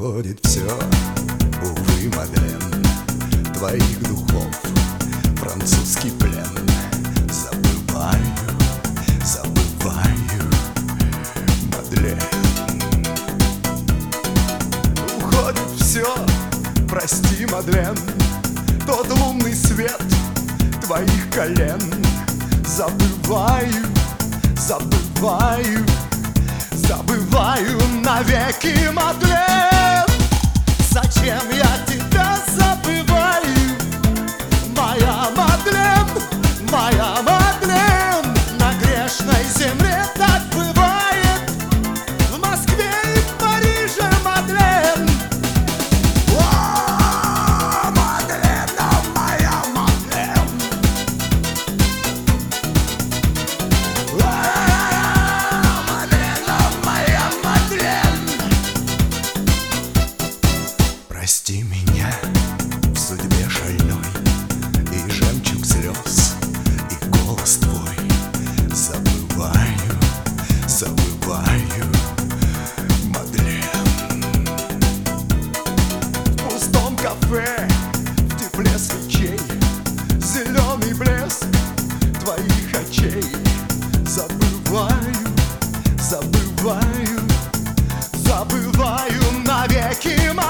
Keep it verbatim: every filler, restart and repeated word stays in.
Уходит все, увы, Мадлен, твоих духов французский плен. Забываю, забываю, Мадлен. Уходит все, прости, Мадлен, тот лунный свет твоих колен. Забываю, забываю, забываю навеки, Мадлен. Зачем я тебя забываю, моя Мадлен, моя Мадлен? На грешной земле так бывает, в Москве и в Париже, Мадлен. О, Мадлен, о, моя Мадлен. О, Мадлен, о, моя Мадлен. Прости меня в судьбе шальной, и жемчуг слез, и голос твой. Забываю, забываю, Мадлен. В пустом кафе, в тепле свечей, зеленый блеск твоих очей. Забываю, забываю, забываю навеки, Мадлен.